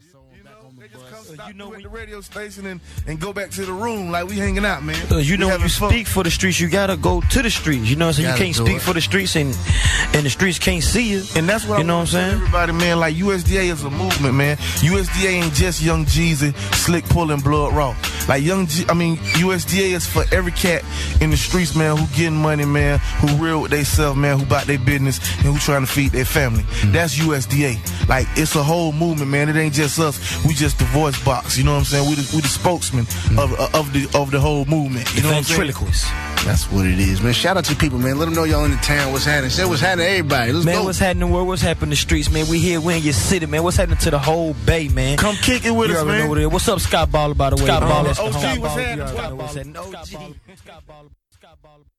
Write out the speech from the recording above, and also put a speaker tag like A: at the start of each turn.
A: They just come stop you at the radio station and go back to the room like we hanging out, man.
B: When you speak for the streets, you gotta go to the streets. You know what I'm saying? You can't speak for the streets and the streets can't see you.
A: And that's what I'm saying. Everybody, man, like USDA is a movement, man. USDA ain't just Young Jeezy, Slick Pullin', Blood Raw. Like USDA is for every cat in the streets, man, who getting money, man, who real with theyself, man, who about their business and who trying to feed their family. That's USDA. Like, it's a whole movement, man. It ain't just us. We just the voice box. You know what I'm saying? We the spokesman of the whole movement. You know what I'm saying?
B: Ventriloquist.
C: That's what it is, man. Shout out to people, man. Let them know y'all in the town. What's happening? Say what's happening to everybody. Let's go.
B: What's happening in the world? What's happening in the streets, man? We here. We in your city, man. What's happening to the whole Bay, man?
A: Come kick it with us, man.
B: What's up, Scott Baller, by the way?
A: Scott Baller. OG, what's happening?
B: Scott Baller.